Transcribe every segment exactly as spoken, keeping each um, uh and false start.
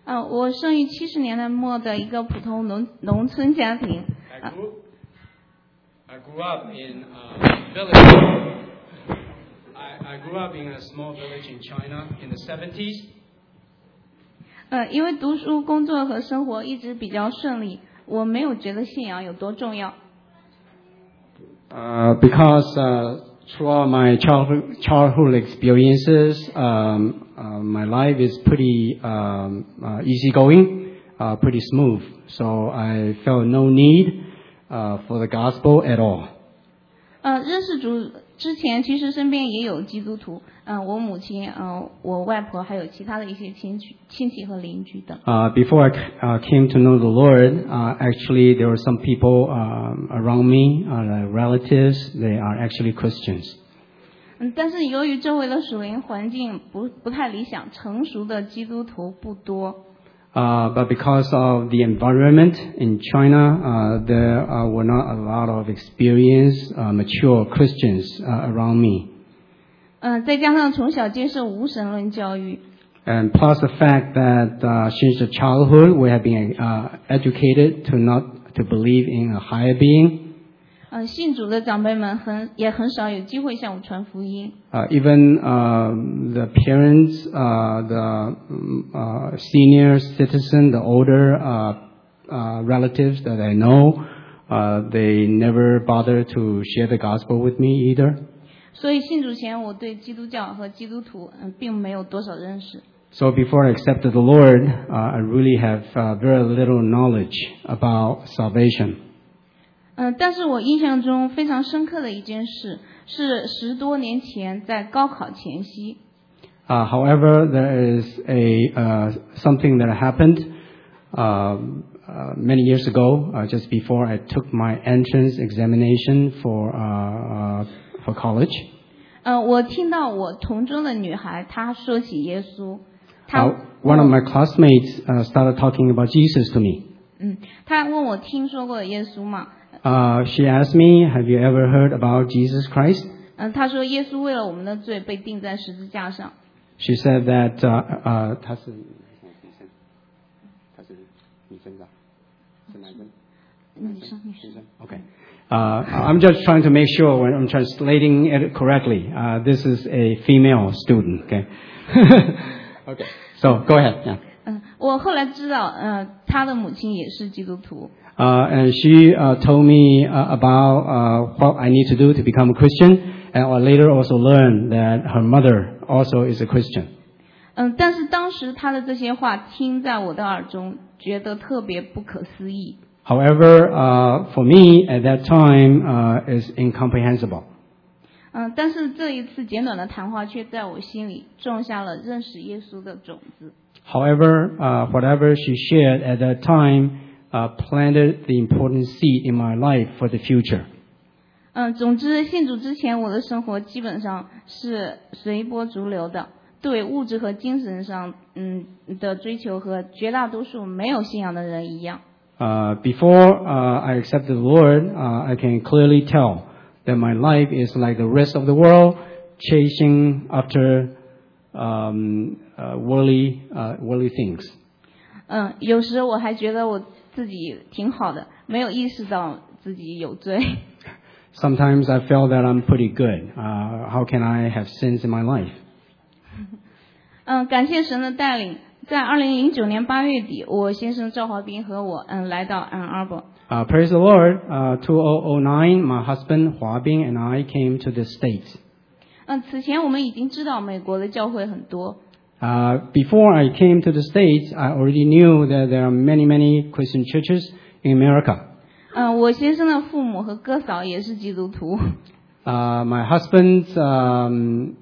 呃，我生于七十年代末的一个普通农农村家庭。 I grew, I grew up in a village. I, I grew up in a small village in China in the seventies. 呃，因为读书、工作和生活一直比较顺利，我没有觉得信仰有多重要。 Uh, because uh, throughout my childhood, childhood experiences, um, uh, my life is pretty um, uh, easygoing, uh, pretty smooth. So I felt no need uh, for the gospel at all. 呃，认识主之前，其实身边也有基督徒，嗯、呃，我母亲，嗯、呃，我外婆，还有其他的一些亲戚、亲戚和邻居等。 Uh, before I uh, came to know the Lord, uh, actually there were some people um, around me, uh, relatives. They are actually Christians. 嗯，但是由于周围的属灵环境不不太理想，成熟的基督徒不多。 Uh, but because of the environment in China, uh, there uh, were not a lot of experienced, uh, mature Christians uh, around me. 嗯、呃，再加上从小接受无神论教育。 And plus the fact that uh, since the childhood we have been uh, educated to not to believe in a higher being. 嗯、呃，信主的长辈们很也很少有机会向我传福音。 Uh, even uh, the parents, uh, the uh, senior citizen, the older uh, uh, relatives that I know, uh, they never bother to share the gospel with me either. 所以信主前，我对基督教和基督徒嗯并没有多少认识。 So before I accepted the Lord, uh, I really have uh, very little knowledge about salvation. 嗯，但是我印象中非常深刻的一件事是十多年前在高考前夕。 Uh, however, there is a uh, something that happened uh, uh, many years ago, uh, just before I took my entrance examination for uh, uh, for college. 呃，我听到我同桌的女孩她说起耶稣，她、 uh, one of my classmates uh, started talking about Jesus to me. 嗯，她问我听说过耶稣吗？ Uh, she asked me, "Have you ever heard about Jesus Christ?" 嗯，她说耶稣为了我们的罪被钉在十字架上。 She said that uh, uh, 她是她是女生吧？是男生？ 女生，女生。 Okay. Uh, I'm just trying to make sure when I'm translating it correctly. Uh, this is a female student. Okay. Okay. So go ahead. Yeah. 嗯，我后来知道，呃，她的母亲也是基督徒。 Uh, and she uh, told me uh, about uh, what I need to do to become a Christian, and I later also learned that her mother also is a Christian. 嗯，但是当时她的这些话听在我的耳中，觉得特别不可思议。 However, uh, for me at that time uh, is incomprehensible. 嗯，但是这一次简短的谈话却在我心里种下了认识耶稣的种子。 However, uh, whatever she shared at that time uh, planted the important seed in my life for the future. 嗯，总之信主之前，我的生活基本上是随波逐流的，对物质和精神上嗯的追求和绝大多数没有信仰的人一样。 Uh, before uh, I accepted the Lord, uh, I can clearly tell that my life is like the rest of the world, chasing after um, uh, worldly, uh, worldly things. 嗯，有时我还觉得我自己挺好的，没有意识到自己有罪。 Sometimes I felt that I'm pretty good. Uh, how can I have sins in my life? 嗯，感谢神的带领。在二零零九年八月底，我先生赵华斌和我嗯来到 Ann Arbor。 Uh, praise the Lord. Uh, two thousand nine, my husband Hua Bing and I came to the States. 嗯，此前我们已经知道美国的教会很多。 Uh, before I came to the States, I already knew that there are many, many Christian churches in America. 嗯，我先生的父母和哥嫂也是基督徒。 Uh, my husband's um,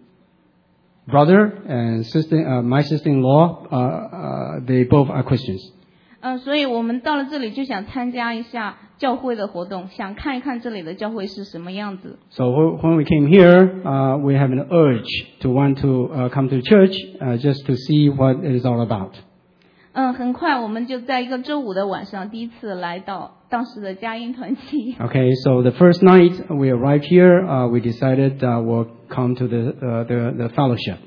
brother and sister, uh, my sister-in-law, uh, uh, they both are Christians. 嗯，所以我们到了这里就想参加一下教会的活动，想看一看这里的教会是什么样子。 So when we came here, uh, we have an urge to want to uh, come to church uh, just to see what it is all about. 嗯，很快我们就在一个周五的晚上第一次来到当时的佳音团契。 Okay, so the first night we arrived here, uh, we decided uh, we'll come to the, uh, the the fellowship.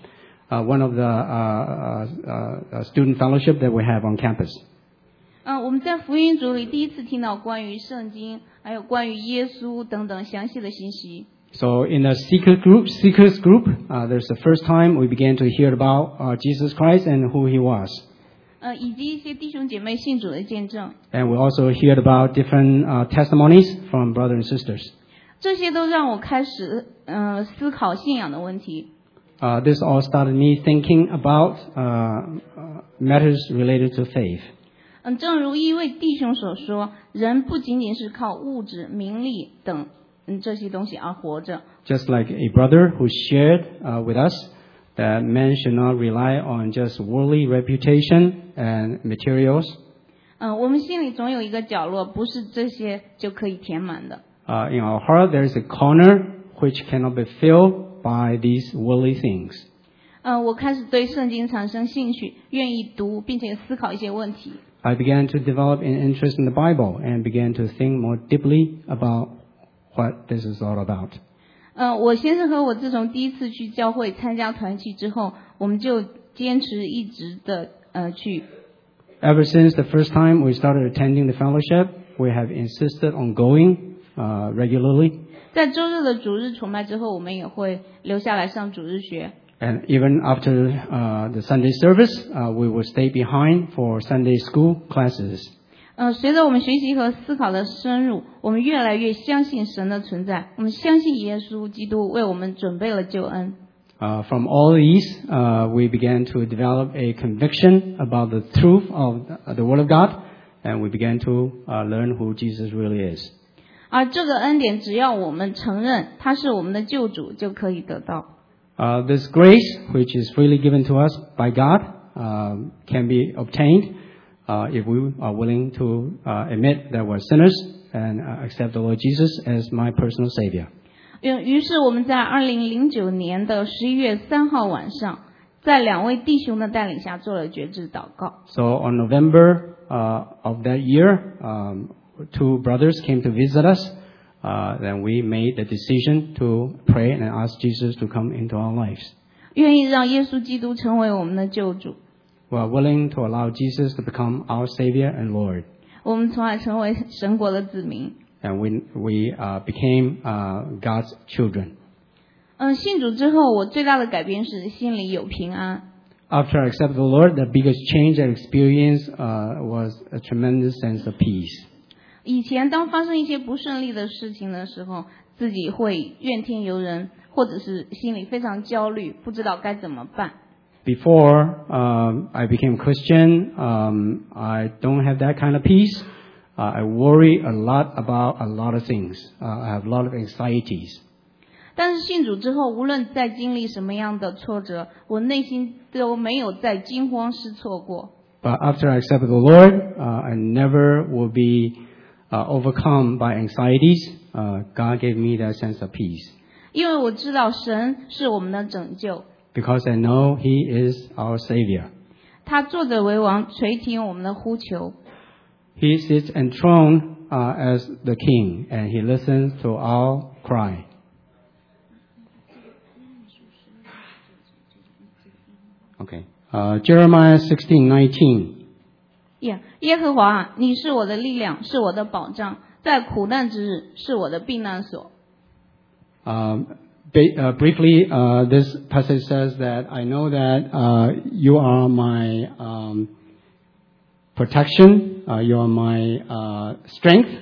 uh, one of the uh, uh, uh, student fellowship that we have on campus. 嗯、呃，我们在福音组里第一次听到关于圣经，还有关于耶稣等等详细的信息。 So in the secret group, seekers group, uh, there's the first time we began to hear about uh, Jesus Christ and who He was. 呃，以及一些弟兄姐妹信主的见证。 And we also heard about different uh, testimonies from brothers and sisters. 这些都让我开始呃思考信仰的问题。 Uh, this all started me thinking about uh, uh, matters related to faith. 嗯，正如一位弟兄所说，人不仅仅是靠物质、名利等嗯这些东西而活着。 Just like a brother who shared uh, with us that men should not rely on just worldly reputation and materials. 嗯，我们心里总有一个角落，不是这些就可以填满的。 Uh, in our heart, there is a corner which cannot be filled by these worldly things. 嗯，我开始对圣经产生兴趣，愿意读，并且思考一些问题。 I began to develop an interest in the Bible and began to think more deeply about what this is all about. 嗯，我先生和我自从第一次去教会参加团契之后，我们就坚持一直的呃去。 Ever since the first time we started attending the fellowship, we have insisted on going uh, regularly. 在周日的主日崇拜之后，我们也会留下来上主日学。 And even after uh, the Sunday service, uh, we will stay behind for Sunday school classes. 呃，随着我们学习和思考的深入，我们越来越相信神的存在，我们相信耶稣基督为我们准备了救恩。 Uh, from all these, uh, we began to develop a conviction about the truth of the Word of God, and we began to uh, learn who Jesus really is. 而这个恩典，只要我们承认他是我们的救主，就可以得到。 Uh, this grace, which is freely given to us by God, uh, can be obtained uh, if we are willing to uh, admit that we're sinners and uh, accept the Lord Jesus as my personal Savior. 于是我们在二零零九年的十一月三号晚上，在两位弟兄的带领下做了决志祷告。 So on November uh, of that year, um, two brothers came to visit us. Uh, then we made the decision to pray and ask Jesus to come into our lives. 愿意让耶稣基督成为我们的救主。 We are willing to allow Jesus to become our Savior and Lord. 我们从而成为神国的子民。 And we we uh, became uh, God's children. 嗯，信主之后，我最大的改变是心里有平安。 After I accepted the Lord, the biggest change I experienced uh, was a tremendous sense of peace. 以前当发生一些不顺利的事情的时候，自己会怨天尤人，或者是心里非常焦虑，不知道该怎么办。 Before um, I became Christian, um, I don't have that kind of peace. Uh, I worry a lot about a lot of things. Uh, I have a lot of anxieties. 但是信主之后，无论在经历什么样的挫折，我内心都没有再惊慌失措过。 But after I accepted the Lord, uh, I never will be Uh, overcome by anxieties. Uh, God gave me that sense of peace. 因为我知道神是我们的拯救。 Because I know He is our Savior. 他坐着为王，垂听我们的呼求。 He sits enthroned uh, as the King, and He listens to our cry. Okay. Uh, Jeremiah sixteen nineteen. Yeah, 耶和华啊，你是我的力量，是我的保障，在苦难之日是我的避难所。 Um, uh, briefly, uh, this passage says that I know that uh, you are my um, protection, uh, you are my uh, strength,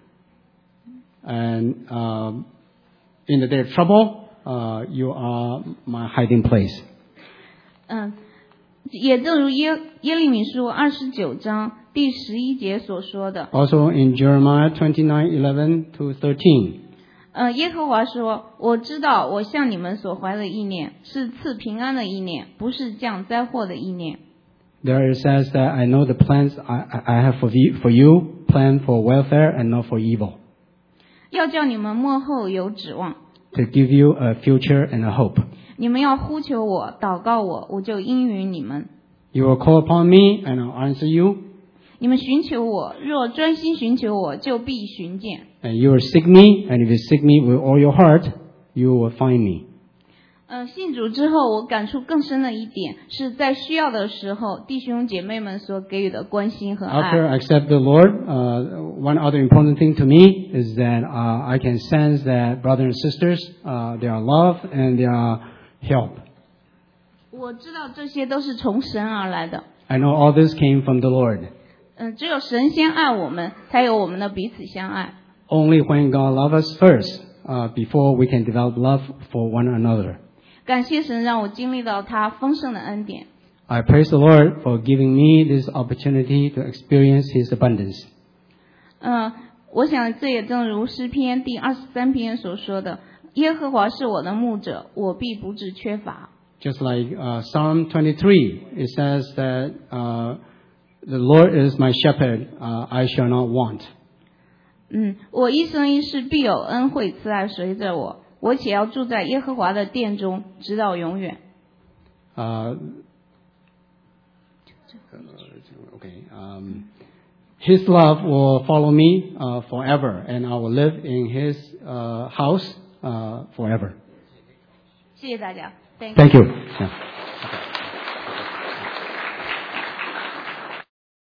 and uh, in the day of trouble, uh, you are my hiding place. 嗯。也正如耶耶利米书二十九章第十一节所说的。 Also in Jeremiah twenty-nine eleven to thirteen. 呃，耶和华说：“我知道我向你们所怀的意念是赐平安的意念，不是降灾祸的意念。” There it says that I know the plans I, I have for you, for you, plan for welfare and not for evil. 要叫你们末后有指望。 To give you a future and a hope. 你们要呼求我，祷告我，我就应允你们。 You will call upon me, and I'll answer you. 你们寻求我，若专心寻求我，就必寻见。 And you will seek me, and if you seek me with all your heart, you will find me. 嗯、呃，信主之后，我感触更深的一点是在需要的时候，弟兄姐妹们所给予的关心和 After 爱。 I accept the Lord, uh, one other important thing to me is that uh, I can sense that brothers and sisters, uh, they are loved and they are helped. 我知道这些都是从神而来的。 I know all this came from the Lord. 嗯、呃，只有神先爱我们，才有我们的彼此相爱。 Only when God loves us first, uh, before we can develop love for one another. 感谢神让我经历到他丰盛的恩典。 I praise the Lord for giving me this opportunity to experience His abundance. 嗯、呃，我想这也正如诗篇第二十三篇所说的：“耶和华是我的牧者，我必不致缺乏。” Just like uh, Psalm twenty-three, it says that uh, the Lord is my shepherd, uh, I shall not want. 嗯，我一生一世必有恩惠慈爱随着我，我且要住在耶和华的殿中，直到永远。 Uh, okay. Um, His love will follow me uh, forever, and I will live in His uh, house uh, forever. 谢谢大家。Thank you. Thank you. Yeah.